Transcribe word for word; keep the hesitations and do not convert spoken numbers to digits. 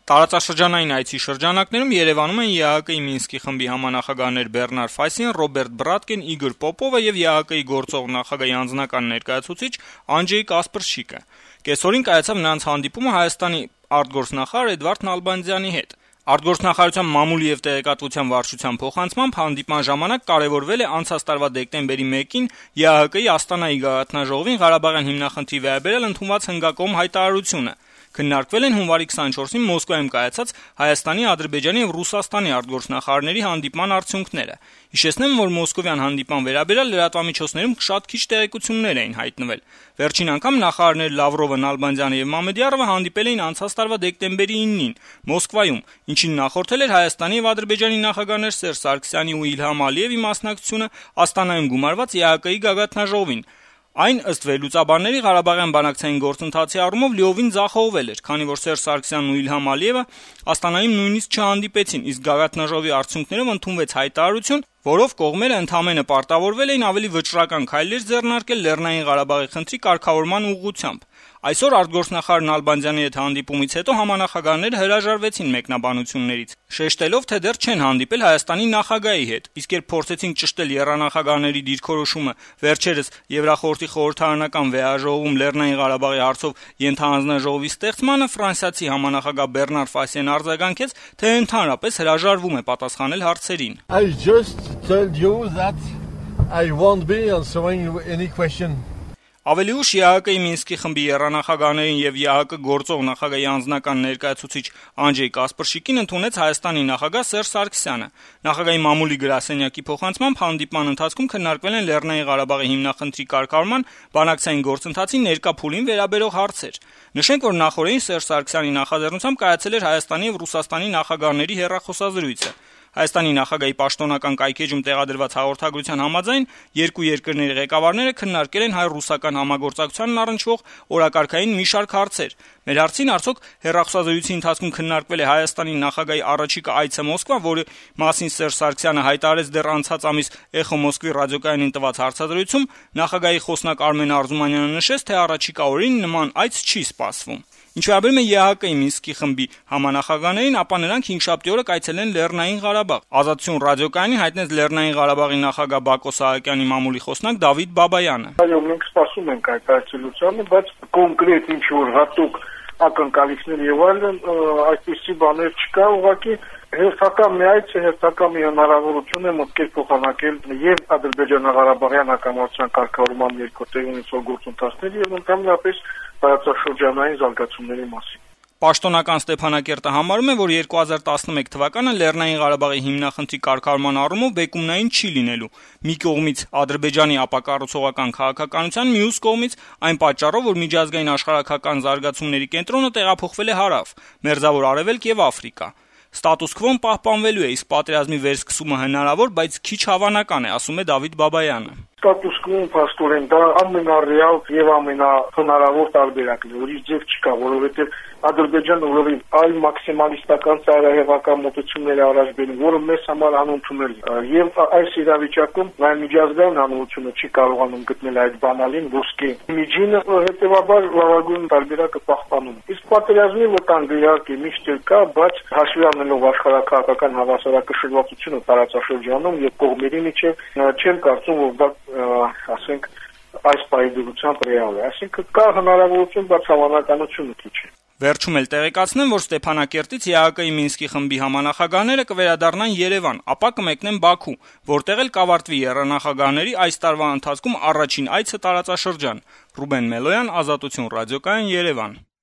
Տարածաշրջանային այցի շրջանակներում Երևանում են ԵԱՀԿ-ի Մինսկի խմբի համանախագահներ Բեռնար Ֆասին, Ռոբերտ Բրատկին, Իգոր Պոպովը եւ ԵԱՀԿ-ի գործող նախագահի անձնական ներկայացուցիչ Անջեյ Կասպրշիկը։ Կեսօրին կայացավ նրանց հանդիպումը Հայաստանի արտգործնախարար Էդվարդ Նալբանդյանի հետ։ Արտգործնախարարության մամուլի եւ տեղեկատվության վարչության փոխանցմամբ հանդիպման ժամանակ կարեւորվել է անցած տարվա դեկտեմբերի մեկին ԵԱՀԿ-ի Աստանայի գագաթնաժողովին Ղարաբաղյան հիմնախնդրի վերաբերյալ ընդունված հնգակոմ հայտարարությունը։ Քննարկվել են հունվարի քսաներկուսին Մոսկվայում կայացած Հայաստանի, Ադրբեջանի եւ Ռուսաստանի արտգործնախարարների հանդիպման արդյունքները։ Հիշեցնեմ, որ մոսկովյան հանդիպման վերաբերյալ լրատվամիջոցներում շատ քիչ տեղեկություններ էին հայտնվել։ Վերջին անգամ նախարարներ Լավրովը, Նալբանդյանը եւ Մամեդյարովը հանդիպել էին անցած տարվա դեկտեմբերի իննին Մոսկվայում, ինչին նախորդել էր Հայաստանի եւ Ադրբեջանի նախագահներ Սերժ Սարգսյանի ու Իլհամ Ալիևի մասնակցությունը Աստանայում գումարված ԵԱՀԿ-ի գագաթնաժողովին։ Այն, ըստ վերլուծաբանների, Ղարաբաղյան բանակցային գործընթացի առումով լիովին ձախողվել էր, քանի որ Սերժ Սարգսյանն ու Իլհամ Ալիևը Աստանայում նույնիսկ չհանդիպեցին, իսկ գագաթնաժողովի արդյունքներով ընդունվեց հայտարարություն, որով կողմերը ընդամենը պարտավորվել էին ավելի վճռական քայլեր ձեռնարկել Լեռնային Ղարաբաղի խնդրի կարգավորման ուղղությամբ։ Այսօր արտգործնախարար Նալբանդյանի հետ հանդիպումից հետո համանախագահները հրաժարվեցին մեկնաբանություններից, շեշտելով, թե դեռ չեն հանդիպել Հայաստանի նախագահի հետ, իսկ երբ փորձեցին ճշտել եռանախագահների դիրքորոշումը վերջերս Եվրախորհրդի խորհրդարանական վեհաժողովում Լեռնային Ղարաբաղի հարցով ենթահանձնաժողովի ստեղծմանը, ֆրանսիացի համանախագահ Բեռնար Ֆասիեն արձագանքեց, թե ընդհանրապես հրաժարվում է պատասխանել հարցերին. I just told you that I won't be answering any question. Ավելի ուշ ԵԱՀԿ-ի Մինսկի խմբի եռանախագահներին եւ ԵԱՀԿ գործող նախագահի անձնական ներկայացուցիչ Անջեյ Կասպրշիկին ընդունեց Հայաստանի նախագահ Սերժ Սարգսյանը։ Նախագահի մամուլի գրասենյակի փոխանցմամբ հանդիպման ընթացքում քննարկվել են Լեռնային Ղարաբաղի հիմնախնդրի կարգավորման բանակցային գործընթացի ներկա փուլին վերաբերող հարցեր։ Նշենք, որ նախորդին Սերժ Սարգսյանի նախաձեռնությամբ կայացել էր Հայաստանի եւ Ռուսաստանի նախագահների հեռախոսազրույցը։ Հայաստանի նախագահի պաշտոնական կայքեջում տեղադրված հաղորդագրության համաձայն երկու երկրների ղեկավարները քննարկել են հայ-ռուսական համագործակցությանն առնչվող օրակարգային մի շարք հարցեր։ Մեր հարցին արդյոք հեռախոսազրույցի ընթացքում քննարկվել է Հայաստանի նախագահի առաջիկա այցը Մոսկվա, որի մասին Սերժ Սարգսյանը հայտարարեց դեռ անցած ամիս Էխո Մոսկվի ռադիոկայանին տված հարցազրույցում, նախագահի խոսնակ Արմեն Արզումանյանը նշեց, թե առաջիկա օրերին նման այց չի սպասվում։ Ինչ վերաբերում է ԵԱՀԿ-ի Մինսկի խմբի համանախագահներին, ապա նրանք հինգշաբթի օրը կայցելեն Լեռնային Ղարաբաղ։ Ազատություն ռադիոկայանին հայտնեց Լեռնային Ղարաբաղի նախագահ Բակո Սահակյանի մամուլի խոսնակ Դավիթ Բաբայանը։ Այո, մենք սպասում ենք այդ այցելությանը, բայց կոնկրետ ինչ որ հատուկ ակնկալիքներ եւ այլն այդպիսի բաներ չկա, ուղղակի հերթական մի այց է, հերթական մի հնարավորություն է մտքեր փոխանակել եւ Ադրբեջանա-Ղարաբաղյան հակամարտության կարգավորման երկրորդ ունեցող գործընթացների եւ ընդհանրապես տարածաշրջանային զարգացումների մասին։ Պաշտոնական Ստեփանակերտը համարում է, որ երկու հազար տասնմեկ թվականը Լեռնային Ղարաբաղի հիմնախնդրի կարգավորման առումով բեկումնային չի լինելու։ Մի կողմից Ադրբեջանի ապակառուցողական քաղաքականության, մյուս կողմից այն պատճառով, որ միջազգային աշխարհակական զարգացումների կենտրոնը տեղափոխվել է հարավ, Մերձավոր Արևելք եւ Աֆրիկա։ Ստատուս քվոն պահպանվելու է, իսկ պատերազմի վերսկսումը հնարավոր, բայց քիչ հավանական է, ասում է Դավիթ Բաբայանը։ Ստատուս քվոն փաստորեն դա ամենառեալ եւ ամենահնարավոր տարբերակն է, ուրիշ ձև չկա, որովհետեւ Ադրբեջանը ուղղակի այլ մաքսիմալիստական ծայրահեղական մոտեցումներ է առաջ բերում, որը մեզ համար անընդունել է։ Եվ այս իրավիճակում նաեւ միջազգային հանրությունը չի կարողանում գտնել այդ բանալին ոսկե միջինը, հետեւաբար լավագույն տարբերակը պահպանում։ Իսկ պատերազմի վտանգը իհարկե միշտ կա, բայց հաշվի առնելով աշխարհակահաղական հավասարակշռվածությունը տարածաշրջանում եւ կողմերի միջեւ չեմ կարծում, որ դա ասենք այս պայմանությամբ ռեալ է, այսինքն կա հնարավորություն, բայց հավանականությունը քիչ է։ Վերջում էլ տեղեկացնեմ, որ Ստեփանակերտից ԵԱՀԿ-ի Մինսկի խմբի համանախագահները կվերադառնան Երևան, ապա կմեկնեն Բաքու, որտեղ էլ կավարտվի եռանախագահների այս տարվա ընթացքում առաջին այցը տարածաշրջան։ Ռուբեն Մելոյան, Ազատություն ռադիոկայան, Երևան։